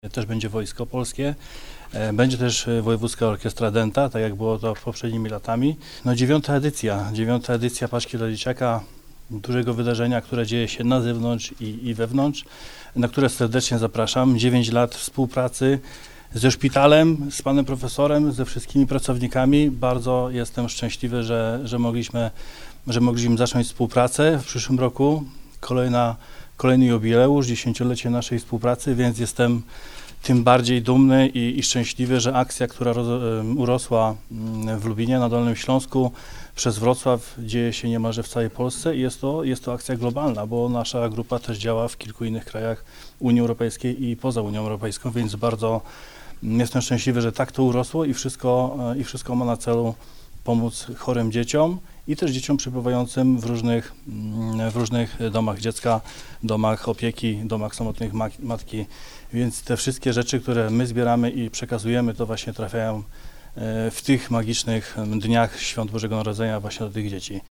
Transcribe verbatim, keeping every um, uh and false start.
Też będzie Wojsko Polskie, będzie też Wojewódzka Orkiestra Dęta, tak jak było to poprzednimi latami. No dziewiąta edycja, dziewiąta edycja Paczki dla Dzieciaka, dużego wydarzenia, które dzieje się na zewnątrz i, i wewnątrz, na które serdecznie zapraszam. dziewięć lat współpracy ze szpitalem, z panem profesorem, ze wszystkimi pracownikami. Bardzo jestem szczęśliwy, że, że, mogliśmy, że mogliśmy zacząć współpracę w przyszłym roku. Kolejna Kolejny jubileusz, dziesięciolecie naszej współpracy, więc jestem tym bardziej dumny i, i szczęśliwy, że akcja, która roz, urosła w Lubinie na Dolnym Śląsku przez Wrocław, dzieje się niemalże w całej Polsce i jest to, jest to akcja globalna, bo nasza grupa też działa w kilku innych krajach Unii Europejskiej i poza Unią Europejską, więc bardzo jestem szczęśliwy, że tak to urosło i wszystko, i wszystko ma na celu pomóc chorym dzieciom i też dzieciom przebywającym w różnych, w różnych domach dziecka, domach opieki, domach samotnych matki. Więc te wszystkie rzeczy, które my zbieramy i przekazujemy, to właśnie trafiają w tych magicznych dniach Świąt Bożego Narodzenia właśnie do tych dzieci.